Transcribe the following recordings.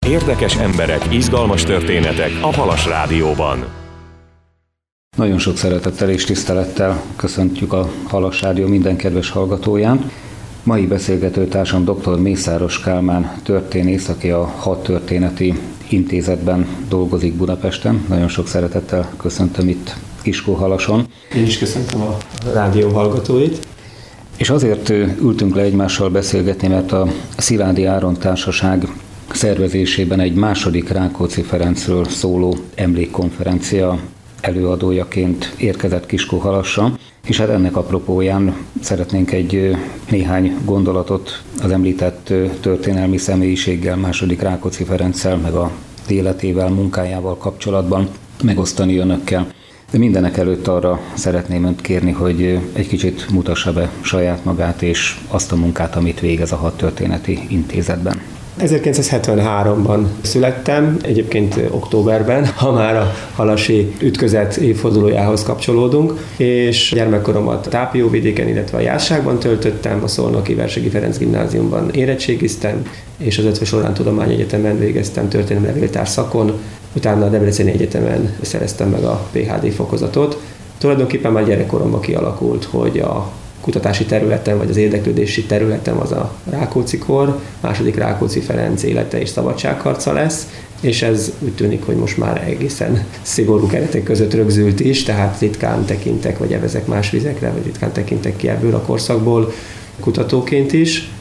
Érdekes emberek, izgalmas történetek a Halas Rádióban. Nagyon sok szeretettel és tisztelettel köszöntjük a Halas Rádió minden kedves hallgatóján. Mai beszélgetőtársam dr. Mészáros Kálmán történész, aki a Hadtörténeti Intézetben dolgozik Budapesten. Nagyon sok szeretettel köszöntöm itt Kiskóhalason. Én is köszöntöm a rádió hallgatóit. És azért ültünk le egymással beszélgetni, mert a Szilágyi Áron Társaság szervezésében egy második Rákóczi Ferencről szóló emlékkonferencia előadójaként érkezett Kiskóhalasra, és hát ennek apropóján szeretnénk egy néhány gondolatot az említett történelmi személyiséggel, második Rákóczi Ferenccel, meg a életével, munkájával kapcsolatban megosztani önökkel. De mindenek előtt arra szeretném önt kérni, hogy egy kicsit mutassa be saját magát és azt a munkát, amit végez a Hadtörténeti Intézetben. 1973-ban születtem, egyébként októberben, ha már a halasi ütközet évfordulójához kapcsolódunk, és gyermekkoromat Tápióvidéken, illetve a Jászságban töltöttem, a Szolnoki Versegi Ferenc Gimnáziumban érettségiztem, és az Eötvös Loránd Tudományegyetemen végeztem történelem-levéltár szakon, utána a Debreceni Egyetemen szereztem meg a PhD fokozatot. Tulajdonképpen már gyerekkoromban kialakult, hogy a kutatási területen, vagy az érdeklődési területem az a Rákóczi-kor, második Rákóczi Ferenc élete és szabadságharca lesz, és ez úgy tűnik, hogy most már egészen szigorú keretek között rögzült is, tehát ritkán tekintek, vagy evezek más vizekre, vagy ritkán tekintek ki ebből a korszakból kutatóként is.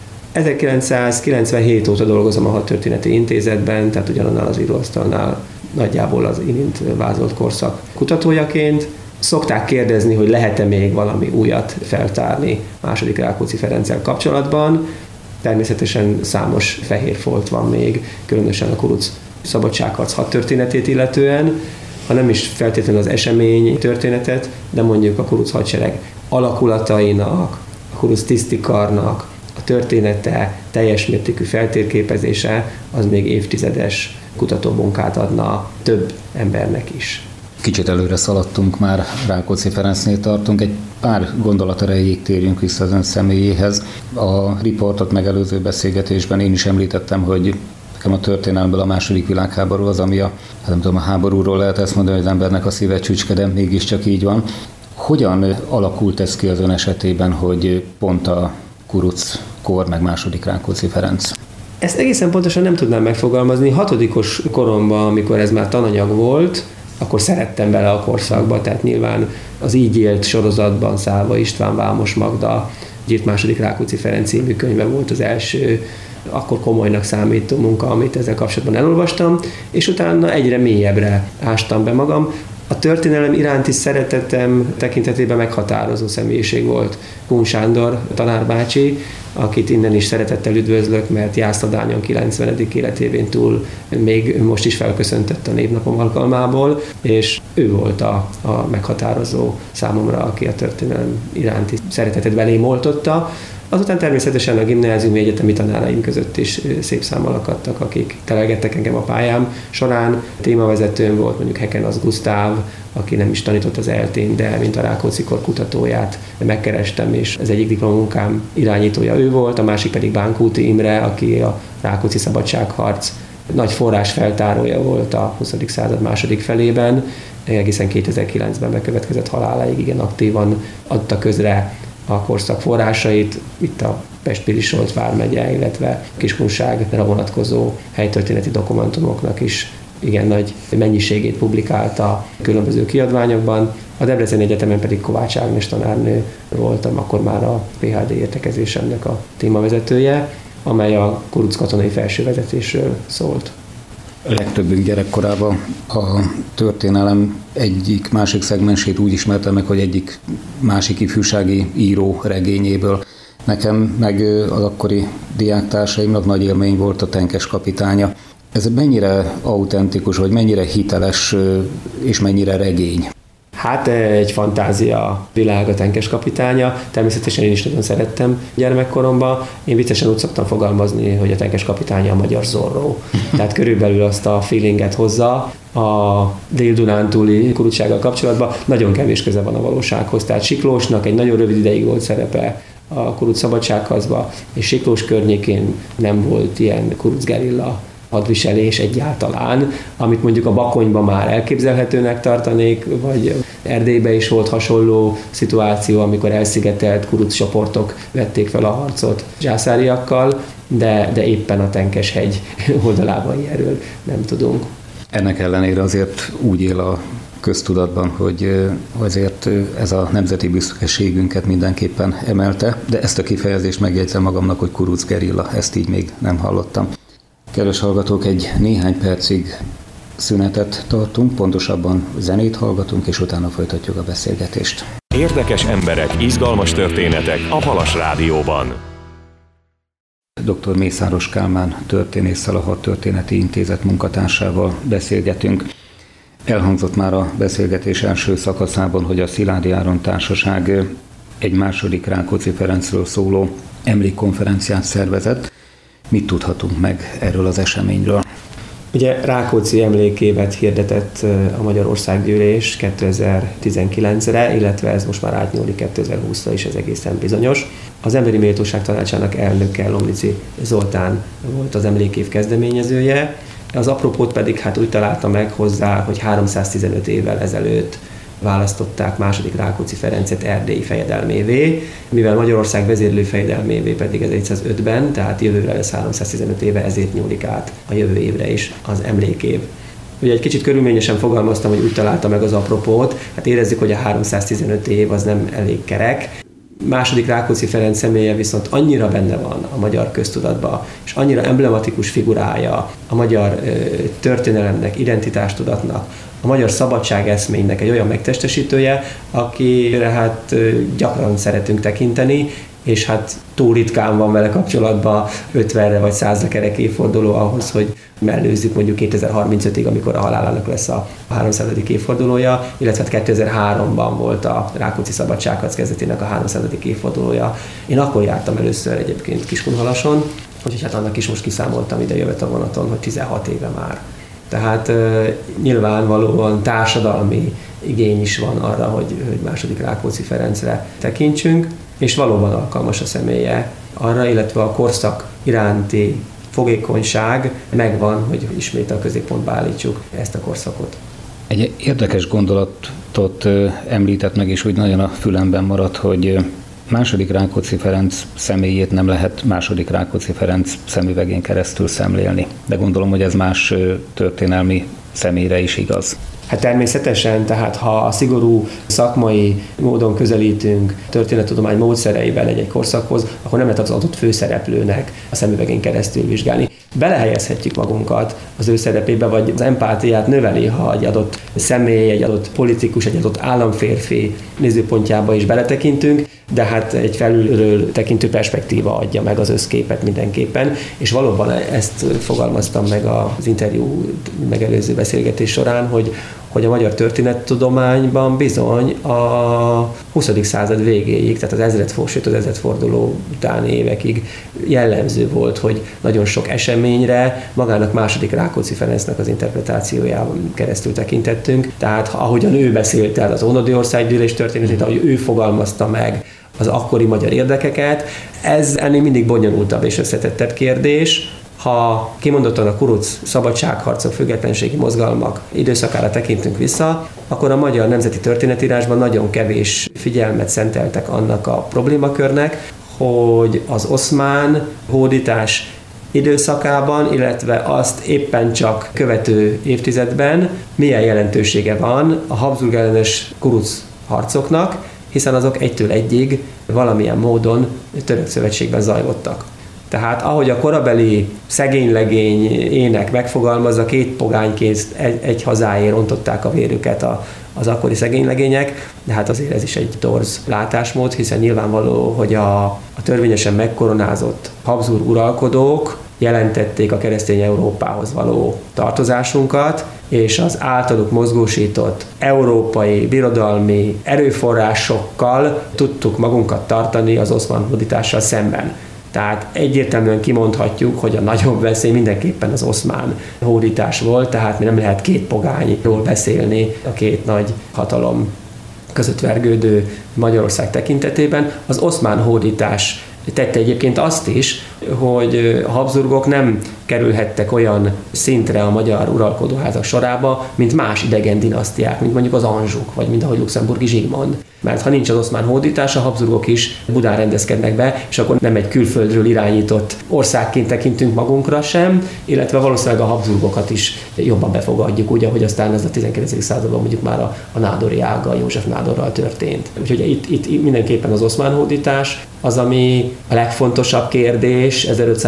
1997 óta dolgozom a Hadtörténeti Intézetben, tehát ugyanannál az íróasztalnál nagyjából az imént vázolt korszak kutatójaként. Szokták kérdezni, hogy lehet-e még valami újat feltárni második Rákóczi Ferenccel kapcsolatban. Természetesen számos fehér folt van még, különösen a kuruc szabadságharc hadtörténetét illetően, ha nem is feltétlenül az esemény történetet, de mondjuk a kuruc hadsereg alakulatainak, a kuruc tisztikarnak, a története, teljes mértékű feltérképezése, az még évtizedes kutatómunkát adna több embernek is. Kicsit előre szaladtunk már, Rákóczi Ferencnél tartunk, egy pár gondolat erejéig térjünk vissza az ön személyéhez. A riportot megelőző beszélgetésben én is említettem, hogy nekem a történelmből a második világháború az, ami nem tudom, a háborúról lehet ezt mondani, hogy az embernek a szíve csücske, de mégiscsak így van. Hogyan alakult ez ki az ön esetében, hogy pont a kuruc kor, meg második Rákóczi Ferenc? Ezt egészen pontosan nem tudnám megfogalmazni. 6. koromban, amikor ez már tananyag volt, akkor szerettem bele a korszakba, tehát nyilván az Így élt sorozatban Szálva István, Vámos Magda írt második Rákóczi Ferenc című könyve volt az első, akkor komolynak számító munka, amit ezzel kapcsolatban elolvastam, és utána egyre mélyebbre ástam be magam. A történelem iránti szeretetem tekintetében meghatározó személyiség volt Kun Sándor tanárbácsi, akit innen is szeretettel üdvözlök, mert Jászladányon 90. életévén túl még most is felköszöntött a névnapom alkalmából, és ő volt a meghatározó számomra, aki a történelem iránti szeretetet belém oltotta. Azután természetesen a gimnáziumi egyetemi tanáraim között is szép számmal akadtak, akik telelgettek engem a pályám során. Témavezetőm volt mondjuk Hekenasz Gusztáv, aki nem is tanított az ELTén, de mint a Rákóczi-kor kutatóját megkerestem, és az egyik diplomamunkám irányítója ő volt, a másik pedig Bánkúti Imre, aki a Rákóczi szabadságharc nagy forrásfeltárója volt a 20. század második felében, egészen 2009-ben bekövetkezett haláláig igen aktívan adta közre a korszak forrásait, itt a Pest-Pilis-Solt vármegye, illetve Kiskunságra vonatkozó helytörténeti dokumentumoknak is igen nagy mennyiségét publikálta különböző kiadványokban. A Debreceni Egyetemen pedig Kovács Ágnes tanárnő voltam, akkor már a PhD értekezésemnek a témavezetője, amely a kuruc katonai felsővezetésről szólt. A legtöbbünk gyerekkorában a történelem egyik másik szegmensét úgy ismerte meg, hogy egyik másik ifjúsági író regényéből. Nekem meg az akkori diáktársaimnak nagy élmény volt a Tenkes kapitánya. Ez mennyire autentikus, vagy mennyire hiteles, és mennyire regény? Hát egy fantázia világ a Tenkes kapitánya. Természetesen én is nagyon szerettem gyermekkoromban. Én viccesen úgy szoktam fogalmazni, hogy a Tenkes kapitánya a magyar Zorro. Tehát körülbelül azt a feelinget hozza a Dél-Dunántúli kurucsággal kapcsolatban. Nagyon kevés köze van a valósághoz. Tehát Siklósnak egy nagyon rövid ideig volt szerepe a kuruc szabadságharcban, és Siklós környékén nem volt ilyen kuruc gerilla hadviselés egyáltalán, amit mondjuk a Bakonyban már elképzelhetőnek tartanék, vagy Erdélyben is volt hasonló szituáció, amikor elszigetelt kuruc csoportok vették fel a harcot zsászáriakkal, de éppen a Tenkeshegy oldalában ilyenről nem tudunk. Ennek ellenére azért úgy él a köztudatban, hogy azért ez a nemzeti büszkeségünket mindenképpen emelte, de ezt a kifejezést megjegyzem magamnak, hogy kuruc gerilla, ezt így még nem hallottam. Kedves hallgatók, egy néhány percig szünetet tartunk, pontosabban zenét hallgatunk, és utána folytatjuk a beszélgetést. Érdekes emberek, izgalmas történetek a Halas Rádióban. Dr. Mészáros Kálmán történésszel, a Hadtörténeti Intézet munkatársával beszélgetünk. Elhangzott már a beszélgetés első szakaszában, hogy a Szilágyi Áron Társaság egy második Rákóczi Ferencről szóló emlékkonferenciát szervezett. Mit tudhatunk meg erről az eseményről? Ugye Rákóczi emlékévet hirdetett a Magyarországgyűlés 2019-re, illetve ez most már átnyúlik 2020-ra is, ez egészen bizonyos. Az Emberi Méltóság Tanácsának elnöke, Lomnici Zoltán volt az emlékév kezdeményezője. Az apropót pedig úgy találta meg hozzá, hogy 315 évvel ezelőtt választották második Rákóczi Ferencet erdélyi fejedelmévé, mivel Magyarország vezérlő fejedelmévé pedig 1705-ben, tehát jövőre lesz 315 éve, ezért nyúlik át a jövő évre is az emlékév. Ugye egy kicsit körülményesen fogalmaztam, hogy úgy találta meg az apropót, érezzük, hogy a 315 év az nem elég kerek. Második Rákóczi Ferenc személye viszont annyira benne van a magyar köztudatban, és annyira emblematikus figurája a magyar történelemnek, identitástudatnak, a magyar szabadságeszménynek egy olyan megtestesítője, akire gyakran szeretünk tekinteni, és túl ritkán van vele kapcsolatban 50-re vagy 100-ra kerek évforduló ahhoz, hogy mellőzzük mondjuk 2035-ig, amikor a halálának lesz a 300. évfordulója, illetve 2003-ban volt a Rákóczi Szabadságharc kezdetének a 300. évfordulója. Én akkor jártam először egyébként Kiskunhalason, úgyhogy annak is most kiszámoltam ide jövet a vonaton, hogy 16 éve már. Tehát nyilvánvalóan társadalmi igény is van arra, hogy második Rákóczi Ferencre tekintsünk, és valóban alkalmas a személye arra, illetve a korszak iránti fogékonyság megvan, hogy ismét a középpontba állítsuk ezt a korszakot. Egy érdekes gondolatot említett meg, és úgy nagyon a fülemben maradt, hogy második Rákóczi Ferenc személyét nem lehet második Rákóczi Ferenc szemüvegén keresztül szemlélni. De gondolom, hogy ez más történelmi személyre is igaz. Természetesen, tehát ha a szigorú szakmai módon közelítünk történettudomány módszereivel egy korszakhoz, akkor nem lehet az adott főszereplőnek a szemüvegén keresztül vizsgálni. Belehelyezhetjük magunkat az ő szerepébe, vagy az empátiát növeli, ha egy adott személy, egy adott politikus, egy adott államférfi nézőpontjába is beletekintünk, de egy felülről tekintő perspektíva adja meg az összképet mindenképpen, és valóban ezt fogalmaztam meg az interjú megelőző beszélgetés során, hogy a magyar történettudományban bizony a 20. század végéig, tehát az ezredforduló utáni évekig jellemző volt, hogy nagyon sok eseményre magának második Rákóczi Ferencnek az interpretációjában keresztül tekintettünk. Tehát ahogyan ő beszélt el az Ónodi Országgyűlés történetét, ahogy ő fogalmazta meg az akkori magyar érdekeket, ez ennél mindig bonyolultabb és összetettebb kérdés. Ha kimondottan a kuruc szabadságharcok, függetlenségi mozgalmak időszakára tekintünk vissza, akkor a magyar nemzeti történetírásban nagyon kevés figyelmet szenteltek annak a problémakörnek, hogy az oszmán hódítás időszakában, illetve azt éppen csak követő évtizedben milyen jelentősége van a Habsburg ellenes kuruc harcoknak, hiszen azok egytől egyig valamilyen módon török szövetségben zajlottak. Tehát ahogy a korabeli szegény-legény ének megfogalmazza, két pogányként egy hazáért rontották a vérüket az akkori szegénylegények, de azért ez is egy torz látásmód, hiszen nyilvánvaló, hogy a törvényesen megkoronázott Habsburg uralkodók jelentették a keresztény Európához való tartozásunkat, és az általuk mozgósított európai birodalmi erőforrásokkal tudtuk magunkat tartani az oszmán hódítással szemben. Tehát egyértelműen kimondhatjuk, hogy a nagyobb veszély mindenképpen az oszmán hódítás volt, tehát mi nem lehet két pogányról beszélni a két nagy hatalom között vergődő Magyarország tekintetében. Az oszmán hódítás tette egyébként azt is, hogy a Habsburgok nem kerülhettek olyan szintre a magyar uralkodóházak sorába, mint más idegen dinasztiák, mint mondjuk az Anjouk, vagy mint ahogy luxemburgi Zsigmond. Mert ha nincs az oszmán hódítás, a Habsburgok is Budán rendezkednek be, és akkor nem egy külföldről irányított országként tekintünk magunkra sem, illetve valószínűleg a Habsburgokat is jobban befogadjuk, úgy, ahogy aztán ez a 19. században mondjuk már a nádori ága, József nádorral történt. Úgyhogy itt mindenképpen az oszmán hódítás az, ami a legfontosabb kérdés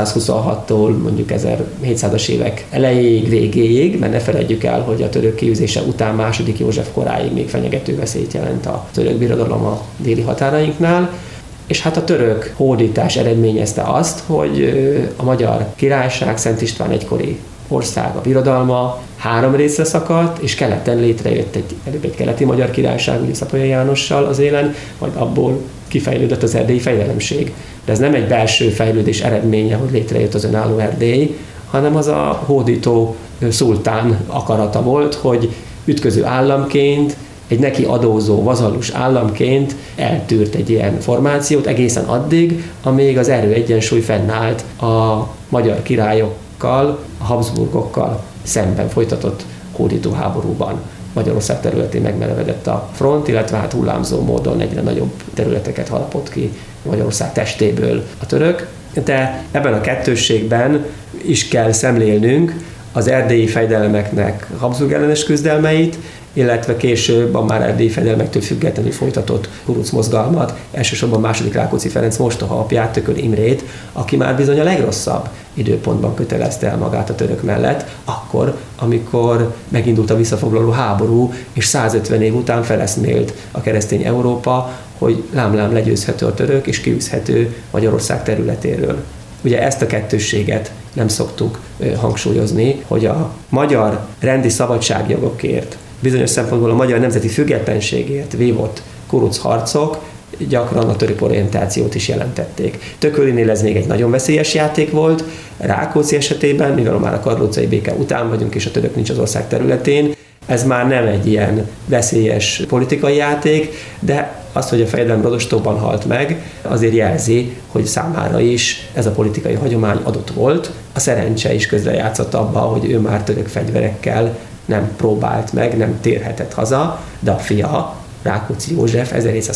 1526-tól mondjuk 1700-as évek elejéig, végéig, mert ne feledjük el, hogy a török kiűzése után második József koráig még fenyegető veszélyt jelent a török birodalom a déli határainknál, és hát a török hódítás eredményezte azt, hogy a Magyar Királyság, Szent István egykori ország, a birodalma 3 részre szakadt, és keleten létrejött előbb egy keleti Magyar Királyság, ugye Szapolyai Jánossal az élen, majd abból kifejlődött az erdélyi fejedelemség. De ez nem egy belső fejlődés eredménye, hogy létrejött az önálló Erdély, hanem az a hódító szultán akarata volt, hogy ütköző államként, egy neki adózó, vazallus államként eltűrt egy ilyen formációt egészen addig, amíg az erőegyensúly fennállt a magyar királyokkal, a Habsburgokkal szemben folytatott hódító háborúban. Magyarország területén megmerevedett a front, illetve hát hullámzó módon egyre nagyobb területeket harapott ki Magyarország testéből a török. De ebben a kettősségben is kell szemlélnünk az erdélyi fejedelemeknek Habsburg ellenes küzdelmeit, illetve később a már erdélyi fejedelmektől függetlenül folytatott kuruc mozgalmat, elsősorban második Rákóczi Ferenc mostoha apját, Tököl Imrét, aki már bizony a legrosszabb időpontban kötelezte el magát a török mellett, akkor, amikor megindult a visszafoglaló háború, és 150 év után feleszmélt a keresztény Európa, hogy lám-lám legyőzhető a török, és kiűzhető Magyarország területéről. Ugye ezt a kettősséget nem szoktuk hangsúlyozni, hogy a magyar rendi szabadságjogokért, bizonyos szempontból a magyar nemzeti függetlenségért vívott kuruc harcok gyakran a török orientációt is jelentették. Tökölinél ez még egy nagyon veszélyes játék volt, Rákóczi esetében, mivel már a karlócai béke után vagyunk, és a török nincs az ország területén, ez már nem egy ilyen veszélyes politikai játék, de az, hogy a fejedelem Rodostóban halt meg, azért jelzi, hogy számára is ez a politikai hagyomány adott volt. A szerencse is közrejátszott abba, hogy ő már török fegyverekkel nem próbált meg, nem térhetett haza, de a fia, Rákóczi József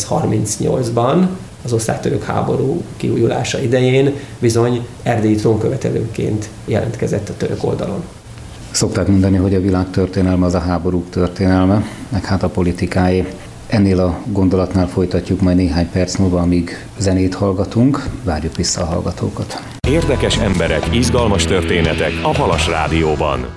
1738-ban az osztrák-török háború kiújulása idején bizony erdélyi trónkövetelőként jelentkezett a török oldalon. Szokták mondani, hogy a világ történelme az a háborúk történelme, meg hát a politikáé. Ennél a gondolatnál folytatjuk majd néhány perc múlva, amíg zenét hallgatunk. Várjuk vissza a hallgatókat. Érdekes emberek, izgalmas történetek a Halas Rádióban.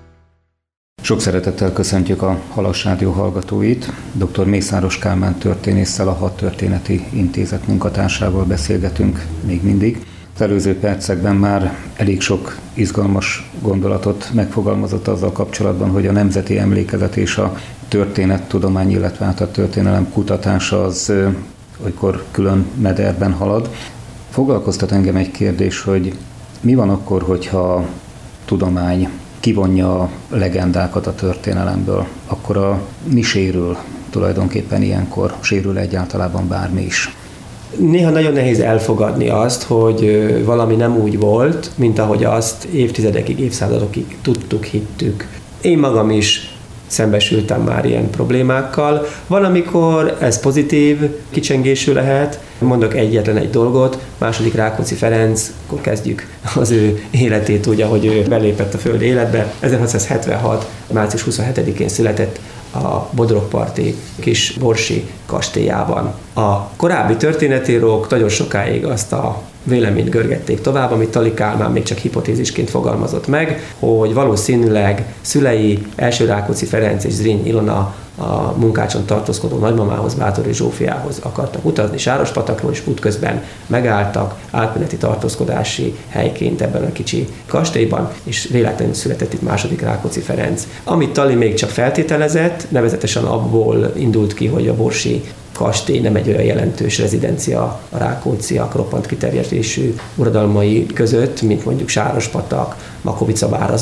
Sok szeretettel köszöntjük a Halas Rádió hallgatóit. Dr. Mészáros Kálmán történésszel, a Hadtörténeti Intézet munkatársával beszélgetünk még mindig. Az előző percekben már elég sok izgalmas gondolatot megfogalmazott azzal kapcsolatban, hogy a nemzeti emlékezet és a történettudomány, illetve hát a történelem kutatása az olykor külön mederben halad. Foglalkoztat engem egy kérdés, hogy mi van akkor, hogyha a tudomány kivonja a legendákat a történelemből, akkor mi sérül tulajdonképpen ilyenkor, sérül egyáltalában bármi is? Néha nagyon nehéz elfogadni azt, hogy valami nem úgy volt, mint ahogy azt évtizedekig, évszázadokig tudtuk, hittük. Én magam is szembesültem már ilyen problémákkal. Van, amikor ez pozitív kicsengésű lehet. Mondok egyetlen egy dolgot, második Rákóczi Ferenc, akkor kezdjük az ő életét úgy, ahogy ő belépett a föld életbe. 1676. március 27-én született a bodrogparti kis borsi kastélyában. A korábbi történetírók nagyon sokáig azt a véleményt görgették tovább, amit Thaly Kálmán még csak hipotézisként fogalmazott meg, hogy valószínűleg szülei első Rákóczi Ferenc és Zrínyi Ilona a Munkácson tartózkodó nagymamához, Báthori Zsófiához akartak utazni Sárospatakról, és útközben megálltak átmeneti tartózkodási helyként ebben a kicsi kastélyban, és véletlenül született itt második Rákóczi Ferenc. Amit Thaly még csak feltételezett, nevezetesen abból indult ki, hogy a borsi kastély nem egy olyan jelentős rezidencia a rákócziak roppant kiterjedésű uradalmai között, mint mondjuk Sárospatak,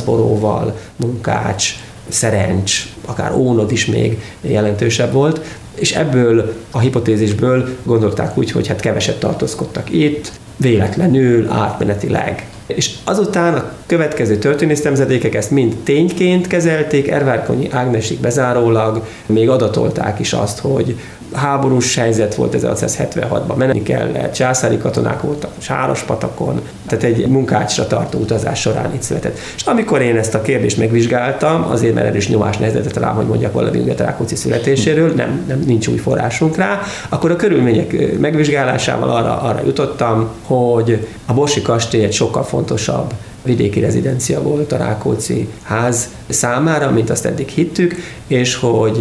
Makovica-Várazboróval, Munkács, Szerencs, akár Ónod is még jelentősebb volt. és ebből a hipotézisből gondolták úgy, hogy hát keveset tartózkodtak itt, véletlenül, átmenetileg. És azután a következő történész nemzedékek ezt mind tényként kezelték, Ervárkonyi Ágnesig bezárólag még adatolták is azt, hogy háborús helyzet volt 1676-ban, menni kellett, császári katonák voltak Sárospatakon, tehát egy munkácsra tartó utazás során itt született. És amikor én ezt a kérdést megvizsgáltam, azért mert erős nyomás nehezedett rám, hogy mondjak valamit Rákóczi születéséről, nincs új forrásunk rá, akkor a körülmények megvizsgálásával arra jutottam, hogy a Borsi kastély egy sokkal fontosabb vidéki rezidencia volt a Rákóczi ház számára, mint azt eddig hittük, és hogy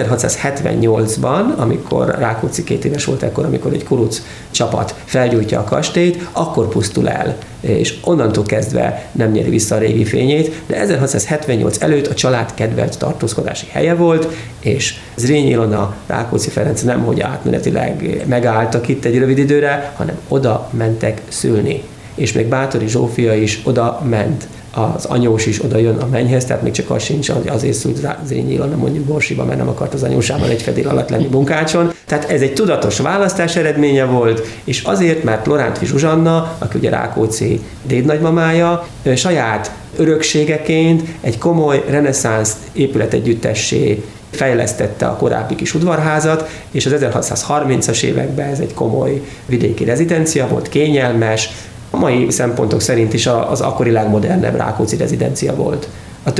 1678-ban, amikor Rákóczi 2 éves volt ekkor, amikor egy kuruc csapat felgyújtja a kastélyt, akkor pusztul el, és onnantól kezdve nem nyeri vissza a régi fényét, de 1678 előtt a család kedvelt tartózkodási helye volt, és Zrínyi Ilona, Rákóczi Ferenc nemhogy átmenetileg megálltak itt egy rövid időre, hanem oda mentek szülni. És még Báthori Zsófia is oda ment, az anyós is oda jön a mennyhez, tehát még csak az sincs, hogy azért szült Zrínyi Ilona mondjuk Borsiba, mert nem akart az anyósával egy fedél alatt lenni munkácson. Tehát ez egy tudatos választás eredménye volt, és azért, mert Lorántfi Zsuzsanna, aki ugye Rákóczi dédnagymamája, saját örökségeként egy komoly reneszánsz épületegyüttessé fejlesztette a korábbi kis udvarházat, és az 1630-as években ez egy komoly vidéki rezidencia volt, kényelmes, a mai szempontok szerint is az akkori legmodernebb Rákóczi rezidencia volt. A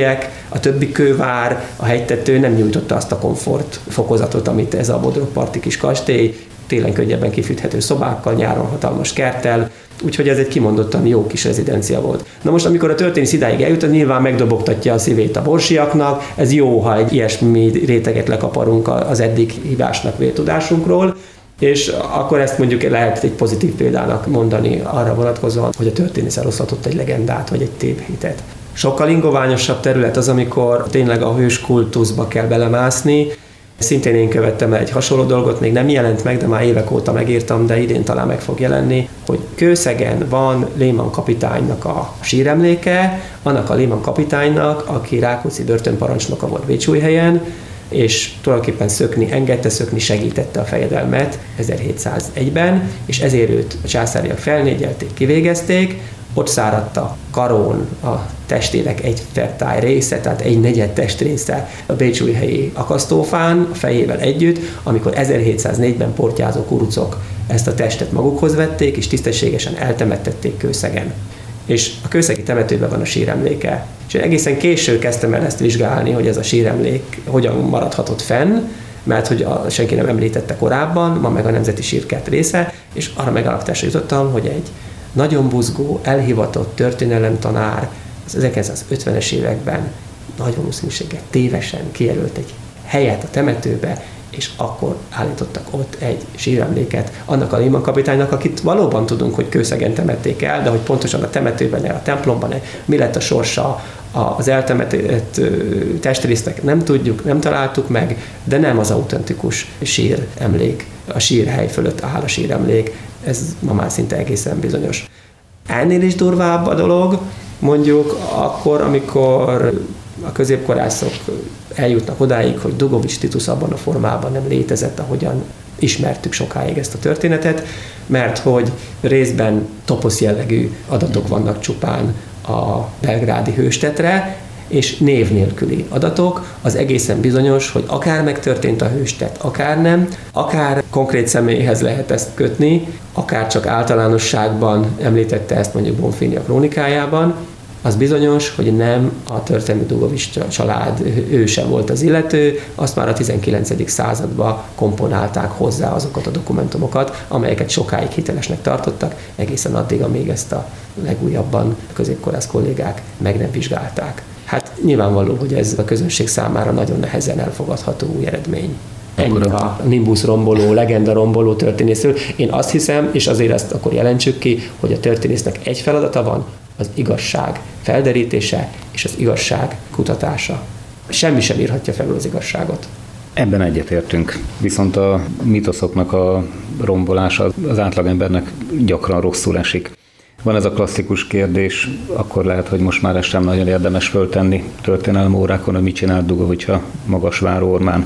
többi kővár, a hegytető nem nyújtotta azt a komfort fokozatot, amit ez a bodrogparti kis kastély, télen könnyebben kifűthető szobákkal, nyáron hatalmas kerttel, úgyhogy ez egy kimondottan jó kis rezidencia volt. Na most, amikor a történész idáig eljut, nyilván megdobogtatja a szívét a borsiaknak, ez jó, ha egy ilyesmi réteget lekaparunk az eddig hibásnak vélt tudásunkról, és akkor ezt mondjuk lehet egy pozitív példának mondani arra vonatkozóan, hogy a történész eloszlatott egy legendát vagy egy tévhitet. Sokkal ingoványosabb terület az, amikor tényleg a hős kultuszba kell belemászni. Szintén én követtem el egy hasonló dolgot, még nem jelent meg, de már évek óta megírtam, de idén talán meg fog jelenni, hogy Kőszegen van Lehmann kapitánynak a síremléke, annak a Lehmann kapitánynak, aki Rákóczi börtönparancsnoka volt Bécsújhelyen, és tulajdonképpen engedte szökni, segítette a fejedelmet 1701-ben, és ezért őt a császáriak felnégyelték, kivégezték, ott száradt a karón a testének egy fertály része, tehát egy negyed testrésze a bécsújhelyi akasztófán, a fejével együtt, amikor 1704-ben portyázó kurucok ezt a testet magukhoz vették, és tisztességesen eltemettették Kőszegen. És a kőszegi temetőben van a síremléke. És én egészen késő kezdtem el ezt vizsgálni, hogy ez a síremlék hogyan maradhatott fenn, mert hogy senki nem említette korábban, ma meg a Nemzeti Sírkert része, és arra megállapításra jutottam, hogy egy nagyon buzgó, elhivatott történelemtanár az 1950-es években nagy valószínűséggel tévesen kijelölt egy helyet a temetőbe, és akkor állítottak ott egy síremléket annak a Lehmann kapitánynak, akit valóban tudunk, hogy Kőszegen temették el, de hogy pontosan a temetőben, a templomban mi lett a sorsa az eltemetett testrésznek, nem tudjuk, nem találtuk meg, de nem az autentikus síremlék. A sírhely fölött áll a síremlék, ez ma már szinte egészen bizonyos. Ennél is durvább a dolog, mondjuk akkor, amikor a középkorászok eljutnak odáig, hogy Dugovics Titus abban a formában nem létezett, ahogyan ismertük sokáig ezt a történetet, mert hogy részben toposz jellegű adatok vannak csupán a belgrádi hőstetre, és név nélküli adatok, az egészen bizonyos, hogy akár megtörtént a hőstet, akár nem, akár konkrét személyhez lehet ezt kötni, akár csak általánosságban említette ezt mondjuk Bonfini a krónikájában, az bizonyos, hogy nem a történelmi Dugovics család őse volt az illető, azt már a 19. században komponálták hozzá azokat a dokumentumokat, amelyeket sokáig hitelesnek tartottak, egészen addig, amíg ezt a legújabban középkorász kollégák meg nem vizsgálták. Hát nyilvánvaló, hogy ez a közönség számára nagyon nehezen elfogadható új eredmény. Ennyi a Nimbus romboló, legenda romboló történészről. Én azt hiszem, és azért ezt akkor jelentsük ki, hogy a történésznek egy feladata van, az igazság felderítése és az igazság kutatása. Semmi sem írhatja felül az igazságot. Ebben egyetértünk. Viszont a mitoszoknak a rombolása az átlagembernek gyakran rosszul esik. Van ez a klasszikus kérdés, akkor lehet, hogy most már ezt sem nagyon érdemes föltenni történelmi órákon, hogy mit csinált Dugovics a Magasváró ormán. Hát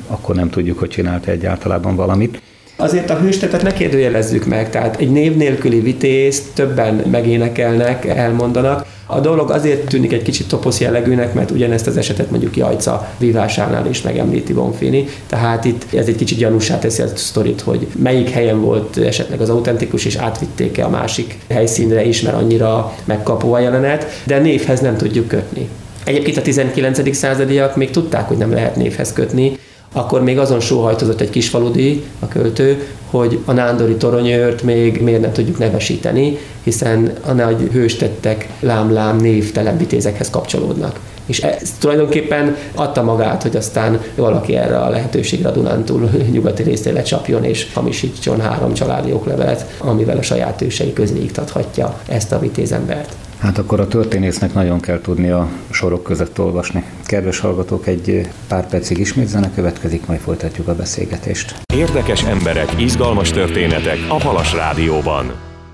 akkor nem tudjuk, hogy csinált egyáltalán valamit. Azért a hőstetet ne kérdőjelezzük meg, tehát egy név nélküli vitézt többen megénekelnek, elmondanak. A dolog azért tűnik egy kicsit toposz jellegűnek, mert ugyanezt az esetet mondjuk Jajca vívásánál is megemlíti Bonfini, tehát itt ez egy kicsit gyanúsá teszi a sztorit, hogy melyik helyen volt esetleg az autentikus, és átvitték-e a másik helyszínre is, mert annyira megkapó a jelenet, de névhez nem tudjuk kötni. Egyébként a 19. századiak még tudták, hogy nem lehet névhez kötni, akkor még azon sóhajtozott egy kisfaludi, a költő, hogy a nándori toronyőrt még miért nem tudjuk nevesíteni, hiszen a nagy hőstettek lám-lám névtelen vitézekhez kapcsolódnak. És ez tulajdonképpen adta magát, hogy aztán valaki erre a lehetőségre a Dunántúl nyugati részére lecsapjon és hamisítson 3 családi oklevelet, amivel a saját ősei közé iktathatja ezt a vitézembert. Hát akkor a történésznek nagyon kell tudni a sorok között olvasni. Kedves hallgatók, egy pár percig ismét zene következik, majd folytatjuk a beszélgetést. Érdekes emberek, izgalmas történetek a Halas Rádióban.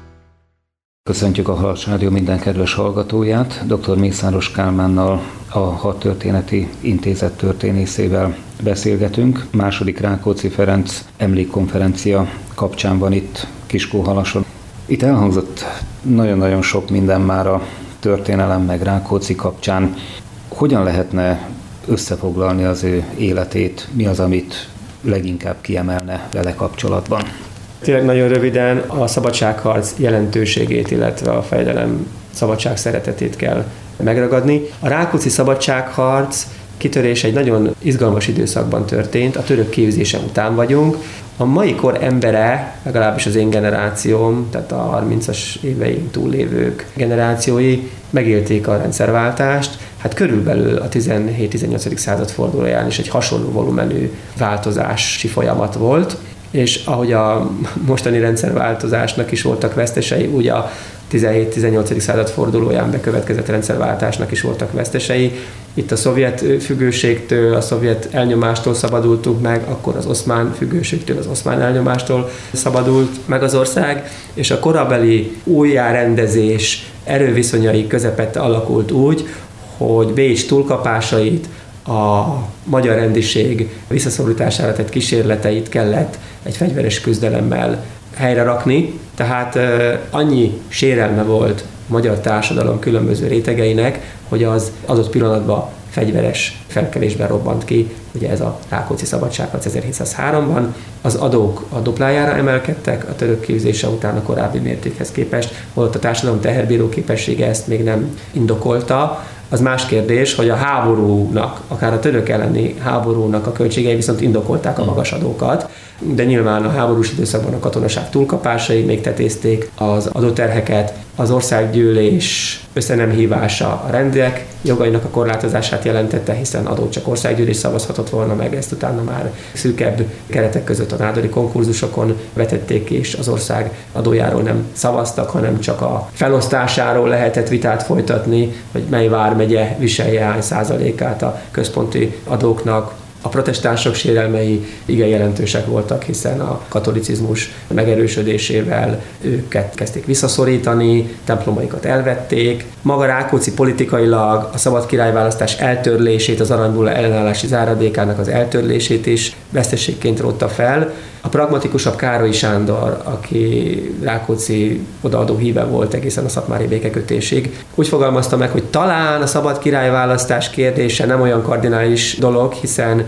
Köszöntjük a Halas Rádió minden kedves hallgatóját. Dr. Mészáros Kálmánnal, a Hadtörténeti Intézet történészével beszélgetünk. Második Rákóczi Ferenc emlékkonferencia kapcsán van itt Kiskóhalason. Itt elhangzott nagyon-nagyon sok minden már a történelem meg Rákóczi kapcsán. Hogyan lehetne összefoglalni az ő életét? Mi az, amit leginkább kiemelne vele kapcsolatban? Tényleg nagyon röviden a szabadságharc jelentőségét, illetve a fejedelem szabadság szeretetét kell megragadni. A Rákóczi szabadságharc kitörés egy nagyon izgalmas időszakban történt, a török kiűzése után vagyunk. A mai kor embere, legalábbis az én generációm, tehát a 30-as éveink túllévők generációi megélték a rendszerváltást. Hát körülbelül a 17-18. század fordulóján is egy hasonló volumenű változási folyamat volt, és ahogy a mostani rendszerváltozásnak is voltak vesztesei, úgy a 17-18. század fordulóján bekövetkezett rendszerváltásnak is voltak vesztesei. Itt a szovjet függőségtől, a szovjet elnyomástól szabadultunk meg, akkor az oszmán függőségtől, az oszmán elnyomástól szabadult meg az ország, és a korabeli újjárendezés erőviszonyai közepette alakult úgy, hogy Bécs túlkapásait, a magyar rendiség visszaszorítására tett kísérleteit kellett egy fegyveres küzdelemmel helyre rakni, tehát annyi sérelme volt a magyar társadalom különböző rétegeinek, hogy az adott pillanatban fegyveres felkelésben robbant ki, ugye ez a Rákóczi szabadságharc 1703-ban. Az adók a duplájára emelkedtek a török kiűzése után a korábbi mértékhez képest, holott a társadalom teherbíró képessége ezt még nem indokolta. Az más kérdés, hogy a háborúnak, akár a török elleni háborúnak a költségei viszont indokolták a magas adókat, de nyilván a háborús időszakban a katonaság túlkapásai még tetézték az adóterheket, az országgyűlés összenemhívása a rendek jogainak a korlátozását jelentette, hiszen adót csak országgyűlés szavazhatott volna meg, ezt utána már szűkebb keretek között a nádori konkurzusokon vetették, és az ország adójáról nem szavaztak, hanem csak a felosztásáról lehetett vitát folytatni, hogy mely vármegye viselje hány százalékát a központi adóknak. A protestánsok sérelmei igen jelentősek voltak, hiszen a katolicizmus megerősödésével őket kezdték visszaszorítani, templomaikat elvették. Maga Rákóczi politikailag a szabad királyválasztás eltörlését, az aranybulla ellenállási záradékának az eltörlését is veszteségként rótta fel. A pragmatikusabb Károlyi Sándor, aki Rákóczi odaadó híve volt egészen a szatmári békekötésig, úgy fogalmazta meg, hogy talán a szabad királyválasztás kérdése nem olyan kardinális dolog, hiszen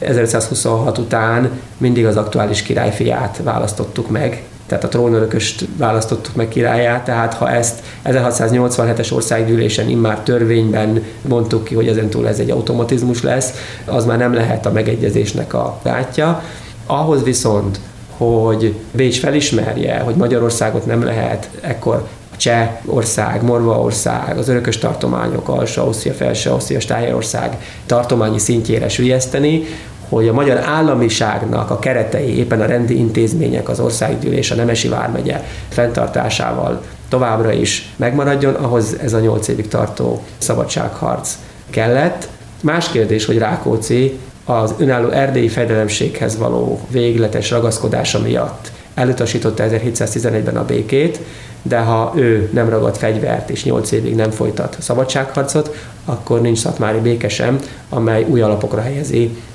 1526 után mindig az aktuális királyfiát választottuk meg, tehát a trónörököst választottuk meg királyát, tehát ha ezt 1687-es országgyűlésen immár törvényben mondtuk ki, hogy ezentúl ez egy automatizmus lesz, az már nem lehet a megegyezésnek a gátja. Ahhoz viszont, hogy Bécs felismerje, hogy Magyarországot nem lehet ekkor a Csehország, Morvaország, az örökös tartományok, Alsó-Ausztria, Felső-Ausztria, Stájerország tartományi szintjére süllyeszteni, hogy a magyar államiságnak a keretei, éppen a rendi intézmények, az országgyűlés, a nemesi vármegye fenntartásával továbbra is megmaradjon, ahhoz ez a 8 évig tartó szabadságharc kellett. Más kérdés, hogy Rákóczi az önálló erdélyi fejedelemséghez való végletes ragaszkodása miatt elutasította 1711-ben a békét, de ha ő nem ragad fegyvert és 8 évig nem folytat szabadságharcot, akkor nincs szatmári béke sem, amely új alapokra helyezi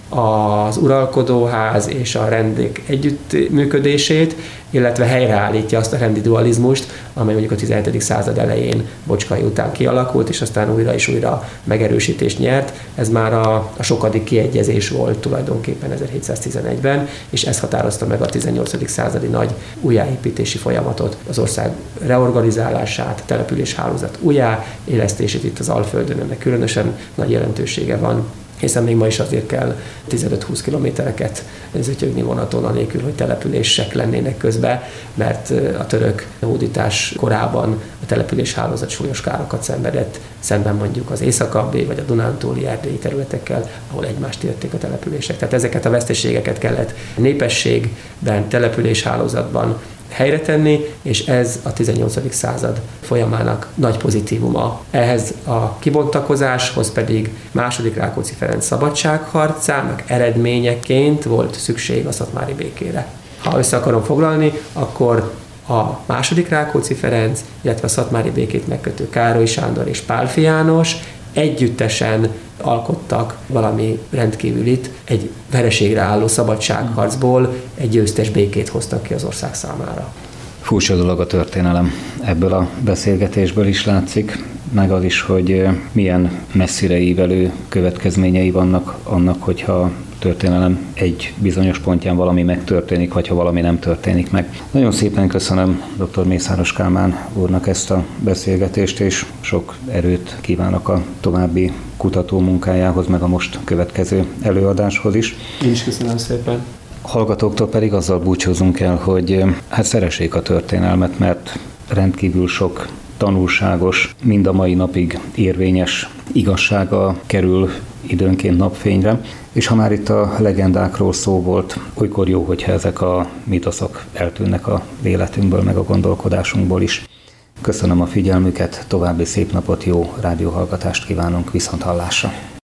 az uralkodóház és a rendek együttműködését, illetve helyreállítja azt a rendi dualizmust, amely mondjuk a 17. század elején Bocskai után kialakult, és aztán újra és újra megerősítést nyert. Ez már a sokadik kiegyezés volt tulajdonképpen 1711-ben, és ez határozta meg a 18. századi nagy újjáépítési folyamatot, az ország reorganizálását, településhálózat újjáélesztését itt az Alföldön, ennek különösen nagy jelentősége van, hiszen még ma is azért kell 15-20 kilométereket zötyögni vonaton, anélkül, hogy települések lennének közben, mert a török hódítás korában a településhálózat súlyos károkat szenvedett, szemben mondjuk az északabbé vagy a dunántúli erdélyi területekkel, ahol egymást érték a települések. Tehát ezeket a veszteségeket kellett népességben, településhálózatban helyre tenni, és ez a 18. század folyamának nagy pozitívuma. Ehhez a kibontakozáshoz pedig II. Rákóczi Ferenc szabadságharcának eredményeként volt szükség a szatmári békére. Ha össze akarom foglalni, akkor a II. Rákóczi Ferenc, illetve a szatmári békét megkötő Károly Sándor és Pálffy János együttesen alkottak valami rendkívülit, egy vereségre álló szabadságharcból egy győztes békét hoztak ki az ország számára. Furcsa dolog a történelem. Ebből a beszélgetésből is látszik, meg az is, hogy milyen messzire ívelő következményei vannak annak, hogyha történelem egy bizonyos pontján valami megtörténik, vagy ha valami nem történik meg. Nagyon szépen köszönöm dr. Mészáros Kálmán úrnak ezt a beszélgetést, és sok erőt kívánok a további kutató munkájához, meg a most következő előadáshoz is. Én is köszönöm szépen. Hallgatóktól pedig azzal búcsúzunk el, hogy szeressék a történelmet, mert rendkívül sok tanulságos, mind a mai napig érvényes igazsága kerül időnként napfényre, és ha már itt a legendákról szó volt, olykor jó, hogyha ezek a mitoszok eltűnnek a életünkből, meg a gondolkodásunkból is. Köszönöm a figyelmüket, további szép napot, jó rádióhallgatást kívánunk, viszonthallásra!